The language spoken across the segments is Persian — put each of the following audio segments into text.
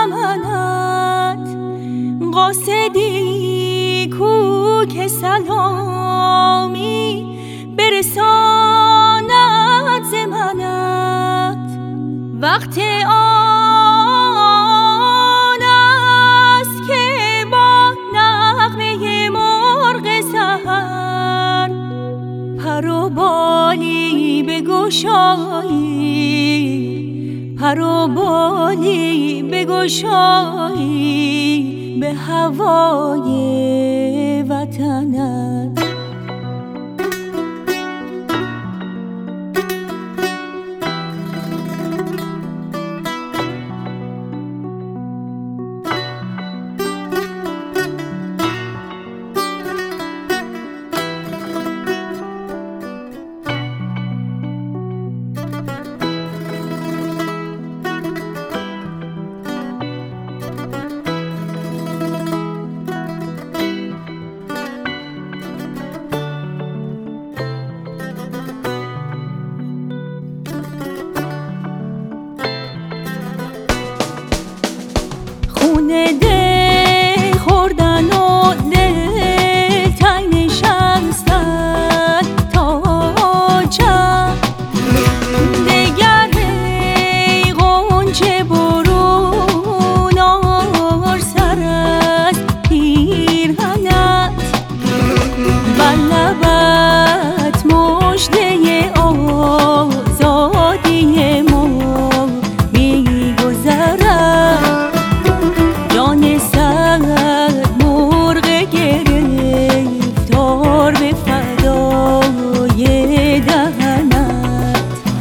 چمنت قاصدی کو که سلامی برساند ز منت. وقت آن است که با نغمه مرغ سحر پر و بالی بگشایی، پر و بالی بگشایی به هوای وطنت. دل خوردن و دل تنگ نشستن تا چند دگر ای غنچه برون آر سر از پیرهنت. بر لبت مژده آزادی ما می‌گذرد. جان صد مرغ گرفتار به فدای دهنت.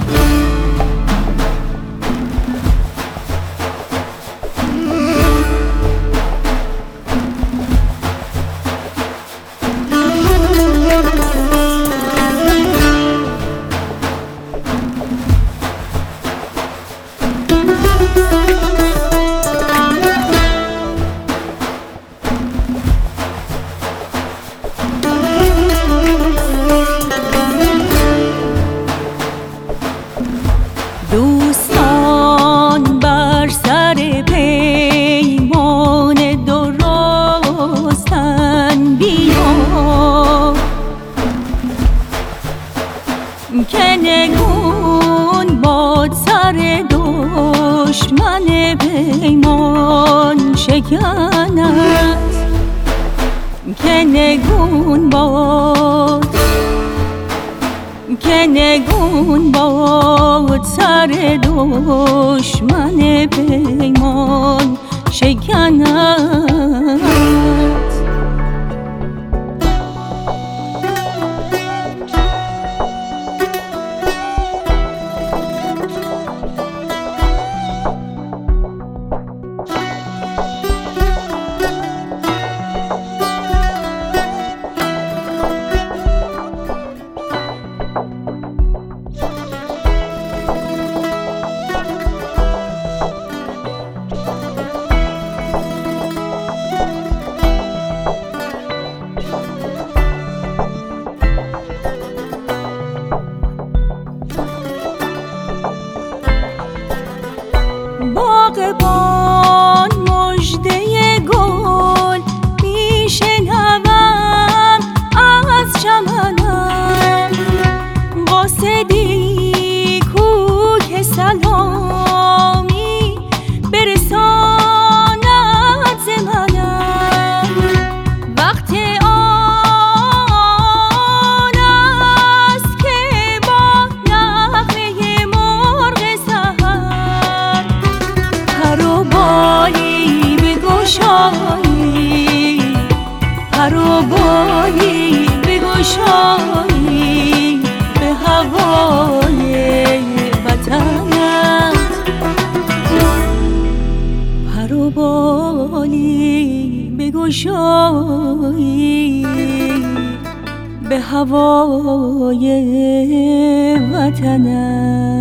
دوستان بر سر پیمان درستن بیا که نگون باد سر دشمن پیمان شکنت. که نگون باد، که نگون باد سر دشمن پیمان شکنت. باغبان مژده گل میشنوم از چمنم. قاصدی کو که سلامی برساند ز منم. وقت آن است که با نغمه مرغ سحر پر و بالی بگشایی، پر و بالی بگشایی به هوای وطنت. پر و بالی بگشایی به هوای وطنت.